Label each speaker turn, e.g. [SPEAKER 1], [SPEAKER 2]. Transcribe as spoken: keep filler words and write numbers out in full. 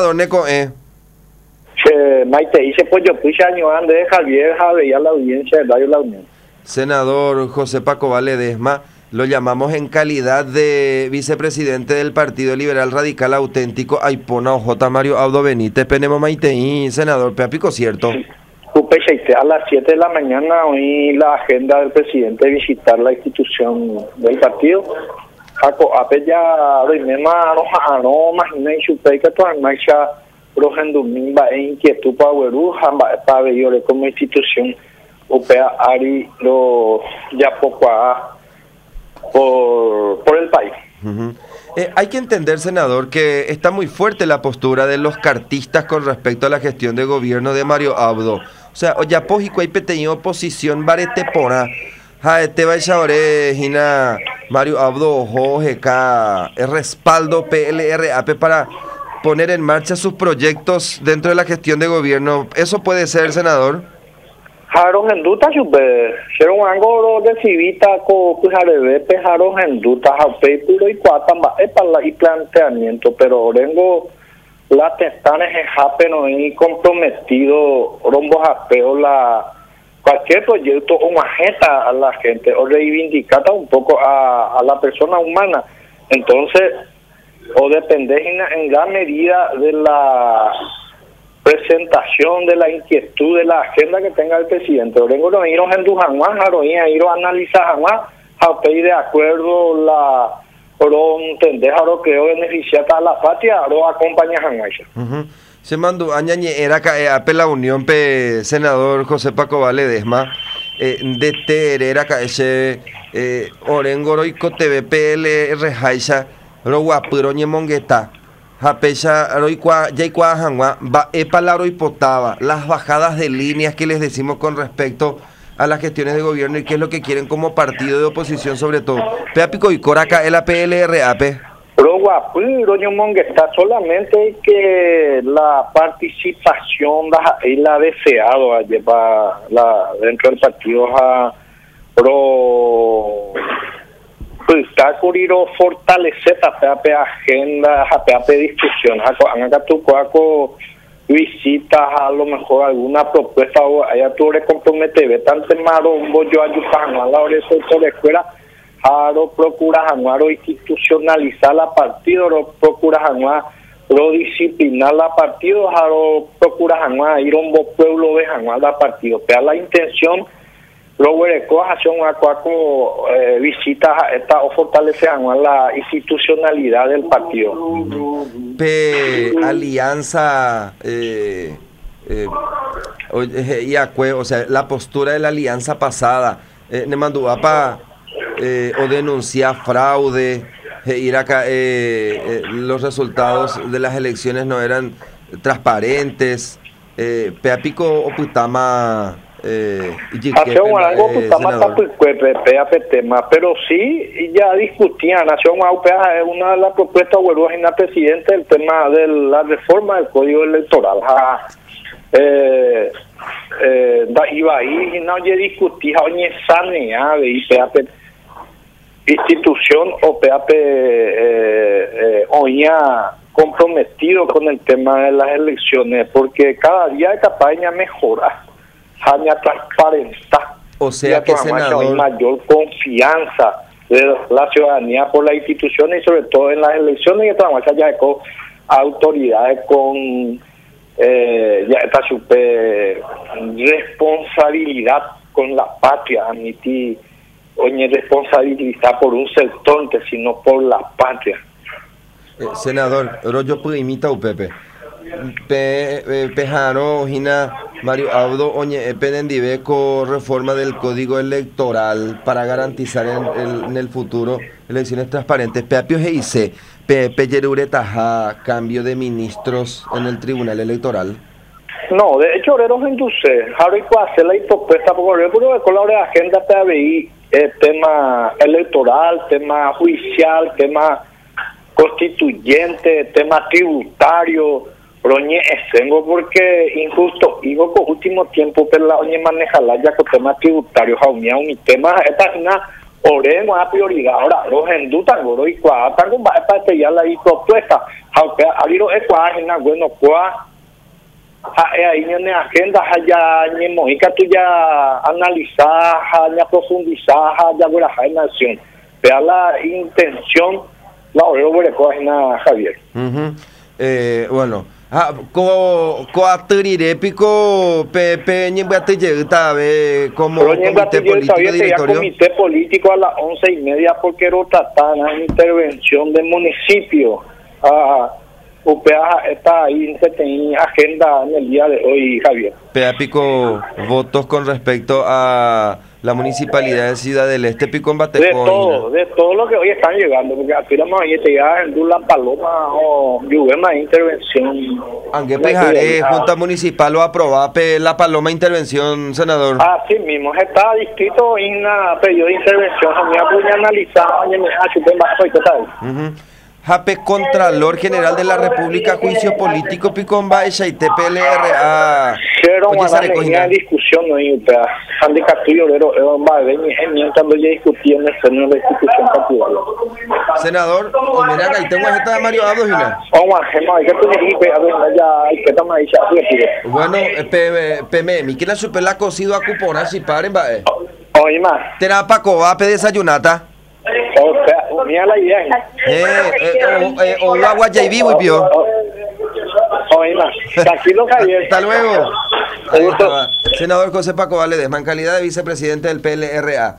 [SPEAKER 1] senador Neco, eh.
[SPEAKER 2] Che, Maite, dice pues yo puse año antes de Javier Javier a la audiencia de Radio La Unión.
[SPEAKER 1] Senador José Paco Valedesma, lo llamamos en calidad de vicepresidente del Partido Liberal Radical Auténtico, Aipona O J Mario Abdo Benítez, Penemo Maiteí, senador Peapico, ¿cierto?
[SPEAKER 2] A las siete de la mañana hoy la agenda del presidente visitar la institución del partido. Jaco, ape ya, Roimema, no, no, imagina y supe que toda marcha, Rogendumimba e inquietud para Huerú, para ver como institución, Upea Ari, lo ya poco por, por el país.
[SPEAKER 1] Uh-huh. Eh, hay que entender, senador, que está muy fuerte la postura de los cartistas con respecto a la gestión de gobierno de Mario Abdo. O sea, Oyapójico hay tenido oposición baretepona. Jaete Baixaore, Gina, Mario Abdo, Jorge K, el respaldo P L R A P para poner en marcha sus proyectos dentro de la gestión de gobierno. ¿Eso puede ser, senador?
[SPEAKER 2] Jaron en duda, super. Hicieron algo de civita con Pujarebe, pejaron en duda, Japepuro y Cuatamba, es para el planteamiento, pero Orengo, la testanes en Jape no hay comprometido, Rombo Japeo, la cualquier proyecto o majeta a la gente, o reivindicar un poco a, a la persona humana. Entonces, o depende en, en gran medida de la presentación, de la inquietud, de la agenda que tenga el presidente. Orengo no iros en Dujanguán, Jaroía, iros a analizar Janguán, Japey de acuerdo, la oro entender, oro creo beneficiar a la patria, oro acompaña Janguán.
[SPEAKER 1] Uh-huh. Se mandó añañe era que a la unión pe senador José Paco Valedesma eh, de terera que ese eh, Orengo roico T V P L rejaisa ro guapiro ñemongueta japecha roicua yaicua jangua va epalaro hipotaba las bajadas de líneas que les decimos con respecto a las gestiones de gobierno y qué es lo que quieren como partido de oposición sobre todo. Peapico y Coraca es la P L R A P.
[SPEAKER 2] Pero guapiro ñemongueta solamente que la participación la, y la deseado a llevar la dentro del partido a pro pues está curiro fortalecer tapeape agenda, tapeape discusión, haga tu cuaco visitas a lo mejor alguna propuesta o allá tú le comprometes, tanto marombo yo ayudan a la hora de la escuela, aro procura januaro institucionalizar la partido, aro procura januar pro disciplinar la partido, aro procura januar ir a un pueblo de januar la partido, pero la intención luego de cojación a cuaco eh, visita esta o fortalece la institucionalidad del partido.
[SPEAKER 1] Pe alianza eh, eh, y acue, o sea, la postura de la alianza pasada, eh, ne mandó para eh, o denunciar fraude, eh, ir acá, eh, eh, los resultados de las elecciones no eran transparentes, eh, Peapico o Putama. Eh,
[SPEAKER 2] Nación algo que está más tema, pero sí ya discutían Nación Aupea es una de las propuestas en la presidente el tema de la reforma del código electoral. Ja, eh, eh, da iba ahí y no ya discutía oye sanea de I P A P institución o P A P eh, eh, oía comprometido con el tema de las elecciones porque cada día de campaña mejora. Haña transparencia,
[SPEAKER 1] o sea que senador
[SPEAKER 2] hay mayor confianza de la ciudadanía por las instituciones y sobre todo en las elecciones y trabaja ya con autoridades con eh, ya esta super responsabilidad con la patria, admitir oye responsabilidad por un sector sino por la patria.
[SPEAKER 1] Eh, senador, yo puedo imitar a Pepe. Pe, eh, Pejaro, Gina, Mario Abdo, oñe, Penendiveco, reforma del código electoral para garantizar en el, en el futuro elecciones transparentes. Peapio Geice, Pepe Yeruretaja, cambio de ministros en el tribunal electoral.
[SPEAKER 2] No, de hecho, Oreros Induce, Harry hacer la propuesta por el con la agenda P A B I, eh, tema electoral, tema judicial, tema constituyente, tema tributario. Roñe tengo porque injusto digo con último tiempo pero la oñe maneja la ya con temas tributarios a mi tema esta es una Oremos a prioridad. Ahora, los hindú tangoro y cuá, tango va a parte ya la propuesta. Aunque a lo es cuá, en bueno, cuá, ahí en la agenda, ya ni mojica tú ya analizar, ya profundizar, ya ver la nación. Vea la intención, la orero por el cuá, Javier.
[SPEAKER 1] Uh-huh. eh, bueno. Ah, co coatirire pico pepe ni bate llegta ve como
[SPEAKER 2] comité político directorio. Comité político a las once y media porque era tratan la intervención del municipio. Ah, U P A está ahí en agenda en el día de hoy, Javier.
[SPEAKER 1] Pea pico votos con respecto a la municipalidad de Ciudad del Este, pico en Batecoin.
[SPEAKER 2] De todo, de todo lo que hoy están llegando, porque aquí la mayoría ya en la Paloma o Lluvema intervención.
[SPEAKER 1] Aunque pejaré, Junta Municipal lo aprobó la Paloma intervención, senador.
[SPEAKER 2] Así mismo, está distrito en la periodo de intervención, me voy a analizar, me ha chupado más, total.
[SPEAKER 1] Jape Contralor General de la República, juicio político Picomba y T P L R A.
[SPEAKER 2] Cero una discusión no hay otra. Handicap y Orero va a venir cuando ya discutían el señor de institución particular.
[SPEAKER 1] Senador, o mira que ahí tengo esta de Mario Abdos y nada. Bueno, P M, mi quiera super la cocido a cupona si paren va.
[SPEAKER 2] Oye más.
[SPEAKER 1] Tera Paco va a pedir desayunata.
[SPEAKER 2] O sea, mira la idea.
[SPEAKER 1] Eh, eh, o agua ya y vivo y pio.
[SPEAKER 2] Oye más. Tranquilo, Javier.
[SPEAKER 1] Hasta luego. Senador José Paco Valedesma, en calidad de vicepresidente del P L R A.